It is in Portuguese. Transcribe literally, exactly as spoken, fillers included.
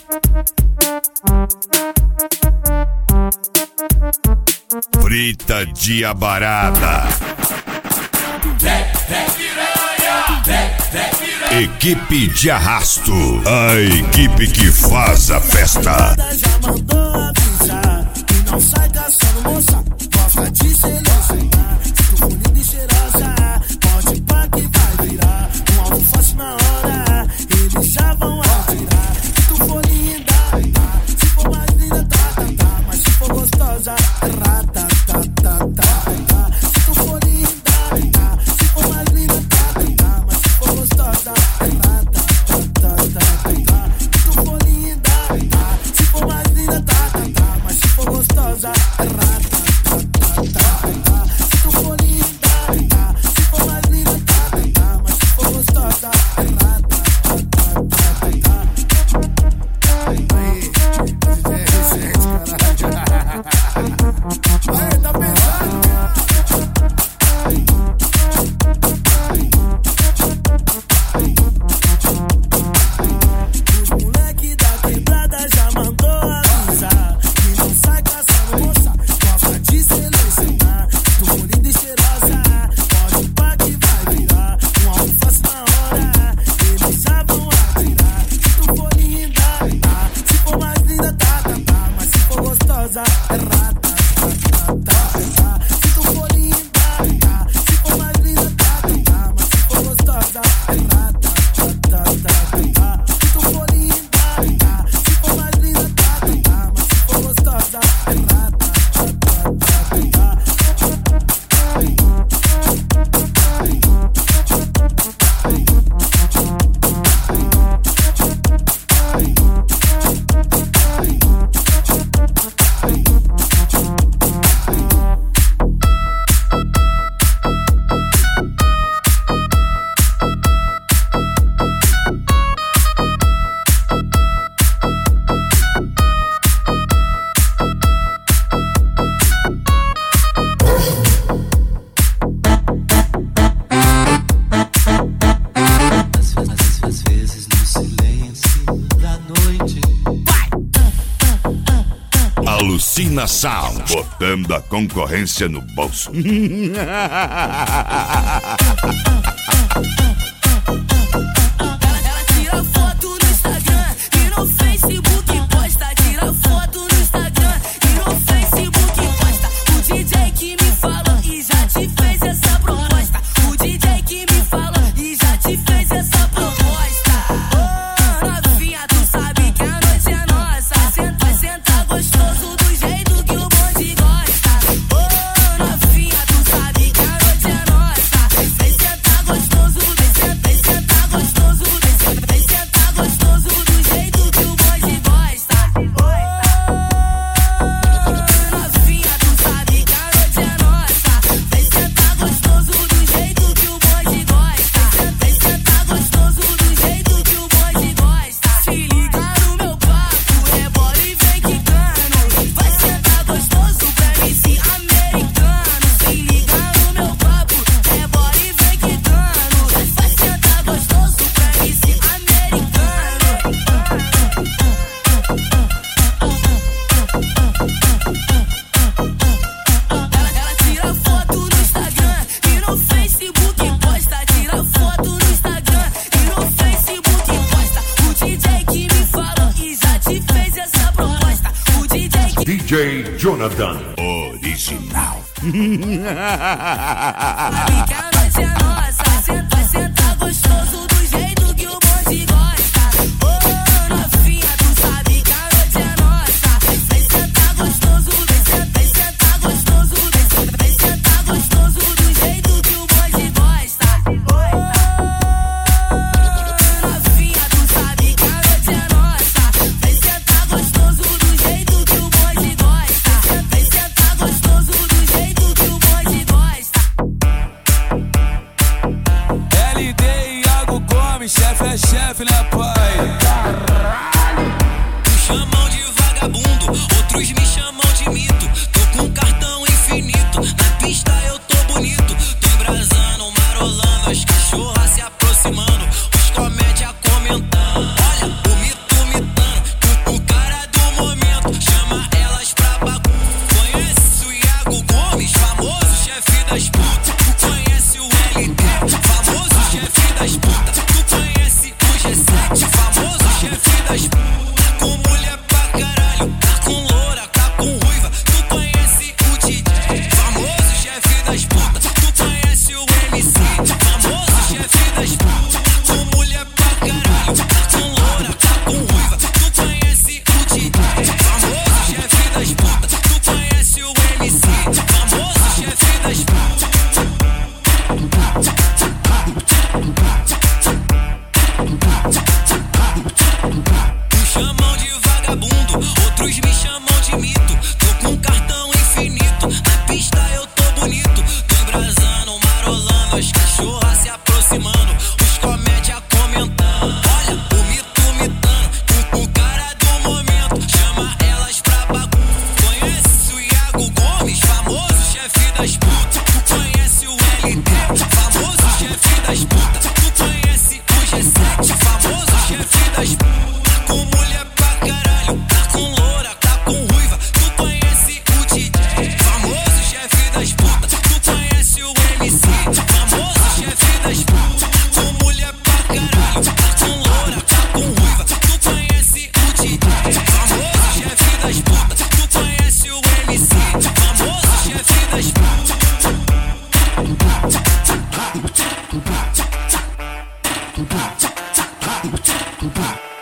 Frita de abarada. Equipe de arrasto, a equipe que faz a festa. Já mandou avisar que não sai caçando moça, gosta de selecionar. Se tu for linda e cheirosa, pode pá que vai virar um alvo fácil na hora, eles já vão atirar. Se tu for linda, tá, se for mais linda, tá, tá, tá, mas se for gostosa, rata, tá, tá, tá, tá. Se tu for linda, tá, se for mais linda, tá, tá, tá, mas se for gostosa, rata, tá, tá, tá, tá. Se tu for linda, tá, se for mais linda, tá, tá, tá, mas se for gostosa, rata, tá, tá, tá, tá. Se tu for linda, tá, se for mais linda, tá, tá, tá, mas se for gostosa, rata, tá, tá, tá, tá. Aí, aí, tá pensando? Os moleque da quebrada já mandou avisar que não sai caçando moça, gosta de selecionar. Se tu for linda e cheirosa, pode pá que vai virar um alvo fácil na hora, eles já vão atirar. Se tu for linda, tá, se for mais linda, tá, tá, tá, mas se for gostosa, é rata, tá, tá, tá, tá. Se tu for linda, tá, se for mais linda, tá, tá, tá, mas se for gostosa, é rata, tá, tá, tá, tá. Se tu for linda, tá, se for mais linda, tá, tá, tá, mas se for gostosa, é rata, tá, tá, tá, tá. Às vezes no silêncio da noite. Alucinação, botando a concorrência no bolso. Ela tira foto no Instagram e no Facebook posta. Tira foto no Instagram e no Facebook posta. O D J que me falou e já te fez essa proposta. O D J que me falou e já te fez essa proposta. Ô, novinha, tu sabe que a noite é nossa. Senta, senta gostoso do jeito que o bonde gosta. Ô, novinha, tu sabe que a noite é nossa. Vem sentar gostoso, vem sentar, vem sentar gostoso, vem sentar, vem sentar gostoso do jeito que o bonde gosta. Ô, novinha, tu sabe que a noite é nossa. Vem sentar gostoso do jeito que o bonde gosta. Vem sentar gostoso do jeito que o bonde gosta. Se liga no meu papo, rebola e vem quicando. Vai sentar gostoso pra M C americano. Se liga no meu papo, rebola e vem quicando. Vai sentar gostoso pra M C americano. Ela, ela tira foto no Instagram e no Facebook posta. Tira foto no Instagram e no Facebook posta. O D J que me falou e já te fez essa proposta. O D J que D J Jonathan, original. sabe que a noite é nossa. Senta, senta gostoso do jeito que o bonde gosta. Ô, novinha, tu sabe que a noite é nossa. Vem sentar gostoso, vem sentar, vem sentar gostoso, vem sentar, vem sentar gostoso do jeito que o bonde gosta. Ô, novinha, tu sabe que a noite é nossa. Vem sentar gostoso do jeito que o bonde gosta. Vem sentar gostoso do jeito que o bonde gosta. L D e Iago Gomes, chefe é chefe, né, pai? Me chamam de vagabundo, outros me chamam de mito. Tô com cartão infinito, na pista eu tô bonito. Tô embrasando, marolando, as cachorras se aproximando, os comédia comentando. Olha, o mito mitando, tu das putas. Tu conhece o G sete, famoso chefe das putas. Tá com mulher pra caralho, tá com loura, tá com ruiva. Tu conhece o D J, famoso chefe das putas. Tu conhece o M C, famoso chefe das putas. Tá com mulher pra caralho, tá com loura, tá com ruiva. Tu conhece o D J, famoso chefe das putas. Tu conhece o M C, famoso chefe das putas. Bye.